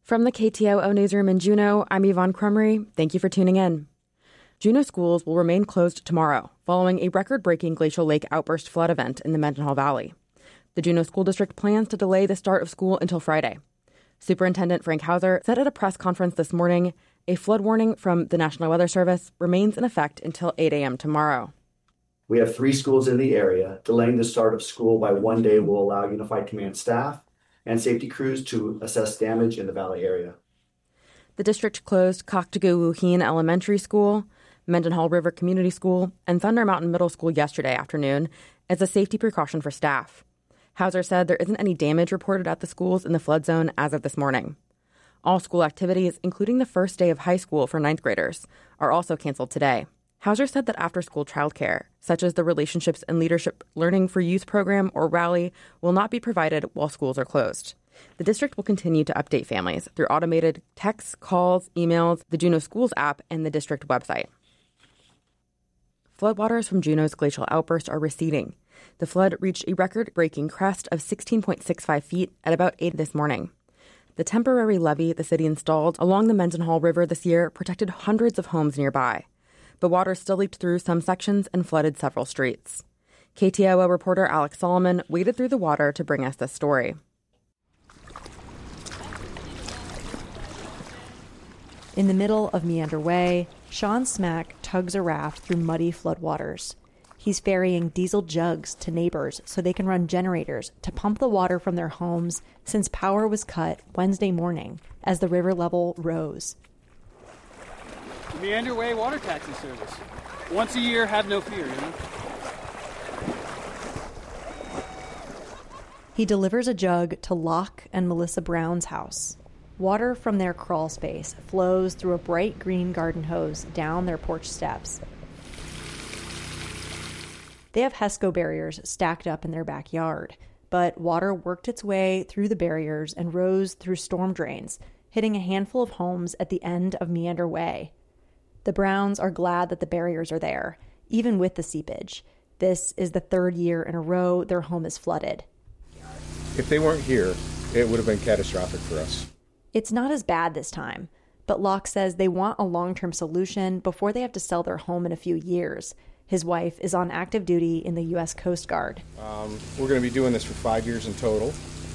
From the KTOO newsroom in Juneau, I'm Yvonne Crumry. Thank you for tuning in. Juneau schools will remain closed tomorrow following a record-breaking Glacial Lake outburst flood event in the Mendenhall Valley. The Juneau School District plans to delay the start of school until Friday. Superintendent Frank Hauser said at a press conference this morning, a flood warning from the National Weather Service remains in effect until 8 a.m. tomorrow. We have 3 schools in the area. Delaying the start of school by 1 day will allow Unified Command staff and safety crews to assess damage in the valley area. The district closed Coctagoo-Wuheen Elementary School, Mendenhall River Community School, and Thunder Mountain Middle School yesterday afternoon as a safety precaution for staff. Hauser said there isn't any damage reported at the schools in the flood zone as of this morning. All school activities, including the first day of high school for 9th graders, are also canceled today. Hauser said that after-school childcare, such as the Relationships and Leadership Learning for Youth program or RALI, will not be provided while schools are closed. The district will continue to update families through automated texts, calls, emails, the Juneau Schools app, and the district website. Floodwaters from Juneau's glacial outburst are receding. The flood reached a record-breaking crest of 16.65 feet at about 8 this morning. The temporary levee the city installed along the Mendenhall River this year protected hundreds of homes nearby. But water still leaked through some sections and flooded several streets. KTOO reporter Alex Solomon waded through the water to bring us this story. In the middle of Meander Way, Sean Smack tugs a raft through muddy floodwaters. He's ferrying diesel jugs to neighbors so they can run generators to pump the water from their homes since power was cut Wednesday morning as the river level rose. Meander Way water taxi service. Once a year, have no fear, He delivers a jug to Locke and Melissa Brown's house. Water from their crawl space flows through a bright green garden hose down their porch steps. They have HESCO barriers stacked up in their backyard, but water worked its way through the barriers and rose through storm drains, hitting a handful of homes at the end of Meander Way. The Browns are glad that the barriers are there, even with the seepage. This is the 3rd year in a row their home is flooded. If they weren't here, it would have been catastrophic for us. It's not as bad this time, but Locke says they want a long-term solution before they have to sell their home in a few years. His wife is on active duty in the U.S. Coast Guard. We're going to be doing this for 5 years in total,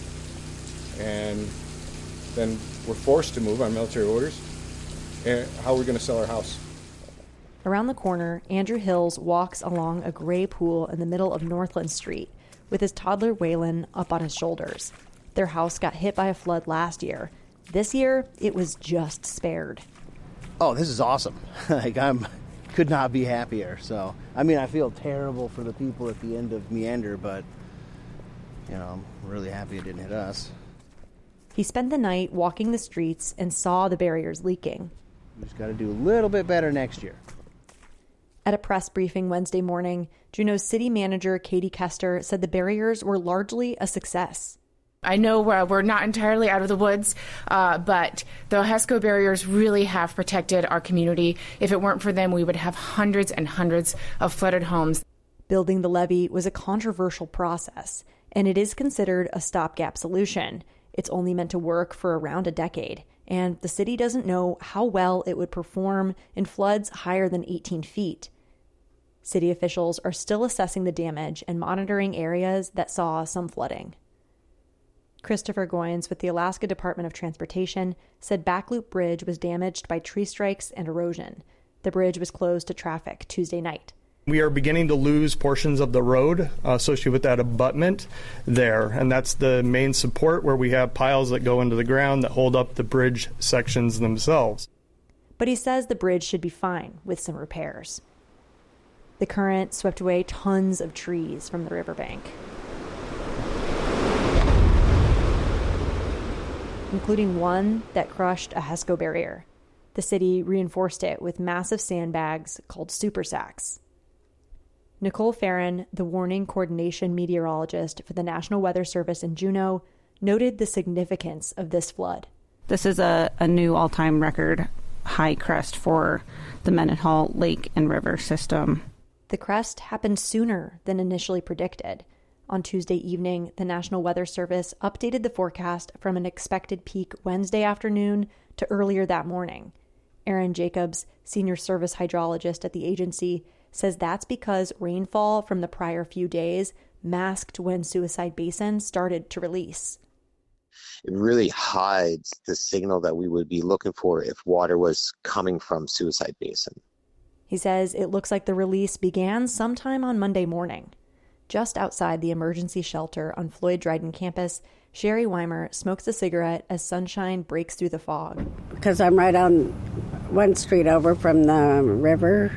and then we're forced to move on military orders. How are we going to sell our house? Around the corner, Andrew Hills walks along a gray pool in the middle of Northland Street with his toddler Waylon up on his shoulders. Their house got hit by a flood last year. This year, it was just spared. Oh, this is awesome. Could not be happier. So, I feel terrible for the people at the end of Meander, but, I'm really happy it didn't hit us. He spent the night walking the streets and saw the barriers leaking. We just got to do a little bit better next year. At a press briefing Wednesday morning, Juneau's city manager Katie Kester said the barriers were largely a success. I know we're not entirely out of the woods, but the HESCO barriers really have protected our community. If it weren't for them, we would have hundreds and hundreds of flooded homes. Building the levee was a controversial process, and it is considered a stopgap solution. It's only meant to work for around a decade, and the city doesn't know how well it would perform in floods higher than 18 feet. City officials are still assessing the damage and monitoring areas that saw some flooding. Christopher Goins with the Alaska Department of Transportation said Backloop Bridge was damaged by tree strikes and erosion. The bridge was closed to traffic Tuesday night. We are beginning to lose portions of the road associated with that abutment there, and that's the main support where we have piles that go into the ground that hold up the bridge sections themselves. But he says the bridge should be fine with some repairs. The current swept away tons of trees from the riverbank, including one that crushed a HESCO barrier. The city reinforced it with massive sandbags called super sacks. Nicole Farron, the warning coordination meteorologist for the National Weather Service in Juneau, noted the significance of this flood. This is a new all-time record high crest for the Mendenhall Lake and River system. The crest happened sooner than initially predicted. On Tuesday evening, the National Weather Service updated the forecast from an expected peak Wednesday afternoon to earlier that morning. Aaron Jacobs, senior service hydrologist at the agency, says that's because rainfall from the prior few days masked when Suicide Basin started to release. It really hides the signal that we would be looking for if water was coming from Suicide Basin. He says it looks like the release began sometime on Monday morning. Just outside the emergency shelter on Floyd Dryden campus, Sherry Weimer smokes a cigarette as sunshine breaks through the fog. Because I'm right on one street over from the river,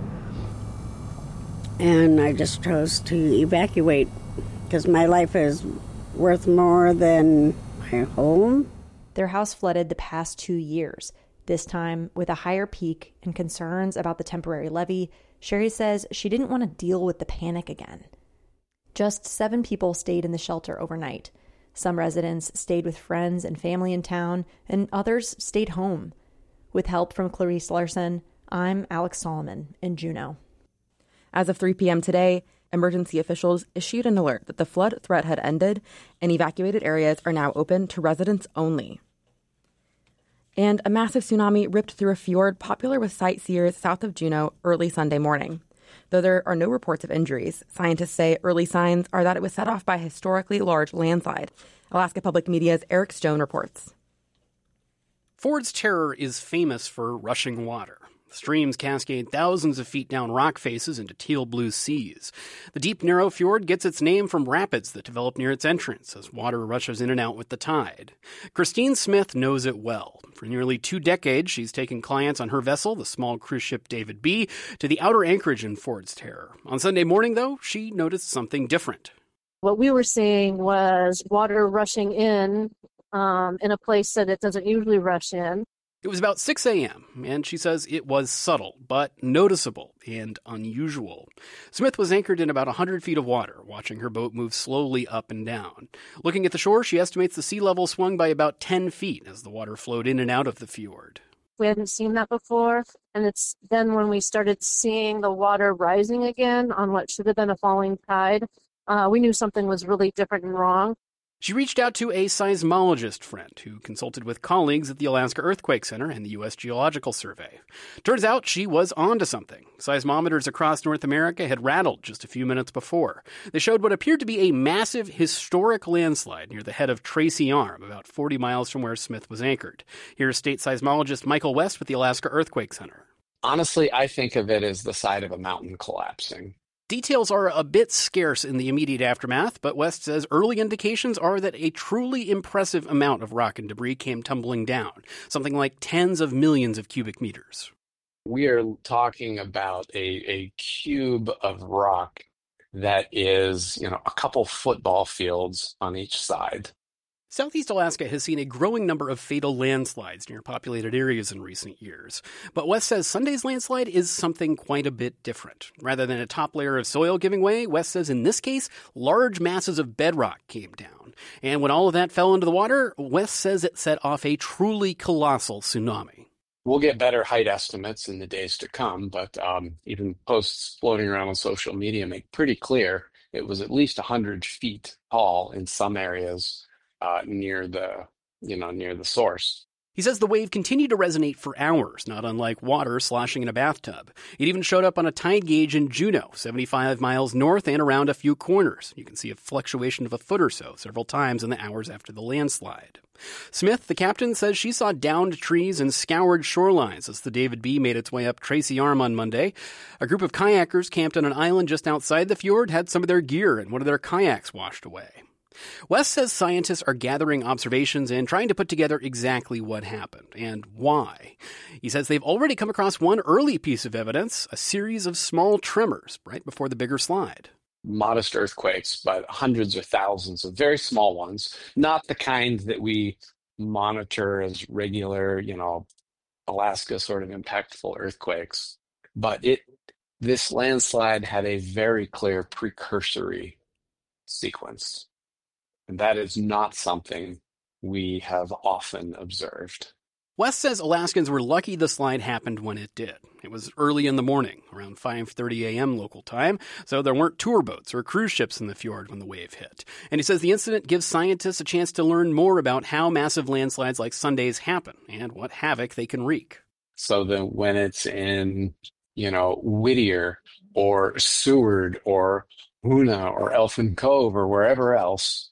and I just chose to evacuate because my life is worth more than my home. Their house flooded the past 2 years. This time, with a higher peak and concerns about the temporary levee, Sherry says she didn't want to deal with the panic again. Just 7 people stayed in the shelter overnight. Some residents stayed with friends and family in town, and others stayed home. With help from Clarice Larson, I'm Alex Solomon in Juneau. As of 3 p.m. today, emergency officials issued an alert that the flood threat had ended and evacuated areas are now open to residents only. And a massive tsunami ripped through a fjord popular with sightseers south of Juneau early Sunday morning. Though there are no reports of injuries, scientists say early signs are that it was set off by a historically large landslide. Alaska Public Media's Eric Stone reports. Ford's Terror is famous for rushing water. Streams cascade thousands of feet down rock faces into teal blue seas. The deep, narrow fjord gets its name from rapids that develop near its entrance as water rushes in and out with the tide. Christine Smith knows it well. For nearly 2 decades, she's taken clients on her vessel, the small cruise ship David B., to the outer anchorage in Ford's Terror. On Sunday morning, though, she noticed something different. What we were seeing was water rushing in a place that it doesn't usually rush in. It was about 6 a.m., and she says it was subtle, but noticeable and unusual. Smith was anchored in about 100 feet of water, watching her boat move slowly up and down. Looking at the shore, she estimates the sea level swung by about 10 feet as the water flowed in and out of the fjord. We hadn't seen that before, and it's then when we started seeing the water rising again on what should have been a falling tide, we knew something was really different and wrong. She reached out to a seismologist friend who consulted with colleagues at the Alaska Earthquake Center and the U.S. Geological Survey. Turns out she was onto something. Seismometers across North America had rattled just a few minutes before. They showed what appeared to be a massive historic landslide near the head of Tracy Arm, about 40 miles from where Smith was anchored. Here's state seismologist Michael West with the Alaska Earthquake Center. Honestly, I think of it as the side of a mountain collapsing. Details are a bit scarce in the immediate aftermath, but West says early indications are that a truly impressive amount of rock and debris came tumbling down, something like tens of millions of cubic meters. We are talking about a cube of rock that is, a couple football fields on each side. Southeast Alaska has seen a growing number of fatal landslides near populated areas in recent years. But West says Sunday's landslide is something quite a bit different. Rather than a top layer of soil giving way, West says in this case, large masses of bedrock came down. And when all of that fell into the water, West says it set off a truly colossal tsunami. We'll get better height estimates in the days to come, but even posts floating around on social media make pretty clear it was at least 100 feet tall in some areas. Near the source. He says the wave continued to resonate for hours, not unlike water sloshing in a bathtub. It even showed up on a tide gauge in Juneau, 75 miles north and around a few corners. You can see a fluctuation of a foot or so several times in the hours after the landslide. Smith, the captain, says she saw downed trees and scoured shorelines as the David B. made its way up Tracy Arm on Monday. A group of kayakers camped on an island just outside the fjord had some of their gear and one of their kayaks washed away. West says scientists are gathering observations and trying to put together exactly what happened and why. He says they've already come across one early piece of evidence, a series of small tremors right before the bigger slide. Modest earthquakes, but hundreds or thousands of very small ones, not the kind that we monitor as regular, Alaska sort of impactful earthquakes. But this landslide had a very clear precursory sequence. And that is not something we have often observed. Wes says Alaskans were lucky the slide happened when it did. It was early in the morning, around 5:30 a.m. local time, so there weren't tour boats or cruise ships in the fjord when the wave hit. And he says the incident gives scientists a chance to learn more about how massive landslides like Sunday's happen and what havoc they can wreak. So that when it's in, Whittier or Seward or Hoona or Elfin Cove or wherever else,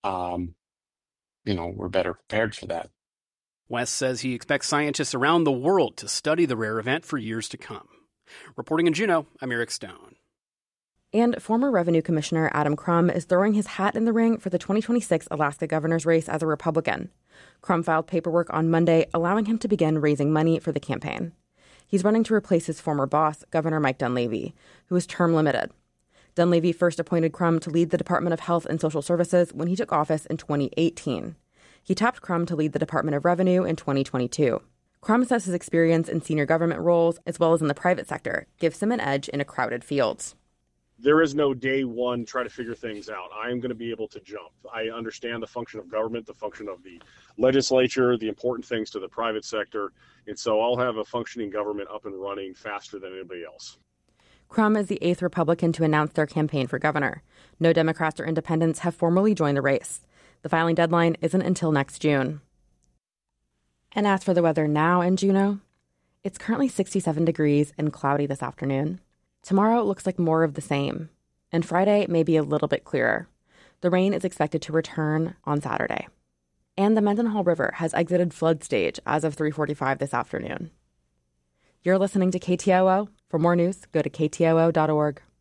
we're better prepared for that. Wes says he expects scientists around the world to study the rare event for years to come. Reporting in Juneau, I'm Eric Stone. And former Revenue Commissioner Adam Crum is throwing his hat in the ring for the 2026 Alaska governor's race as a Republican. Crum filed paperwork on Monday allowing him to begin raising money for the campaign. He's running to replace his former boss, Governor Mike Dunleavy, who is term limited. Dunleavy first appointed Crum to lead the Department of Health and Social Services when he took office in 2018. He tapped Crum to lead the Department of Revenue in 2022. Crum says his experience in senior government roles, as well as in the private sector, gives him an edge in a crowded field. There is no day one try to figure things out. I am going to be able to jump. I understand the function of government, the function of the legislature, the important things to the private sector. And so I'll have a functioning government up and running faster than anybody else. Crum is the 8th Republican to announce their campaign for governor. No Democrats or independents have formally joined the race. The filing deadline isn't until next June. And as for the weather now in Juneau, it's currently 67 degrees and cloudy this afternoon. Tomorrow looks like more of the same, and Friday may be a little bit clearer. The rain is expected to return on Saturday. And the Mendenhall River has exited flood stage as of 3:45 this afternoon. You're listening to KTOO. For more news, go to ktoo.org.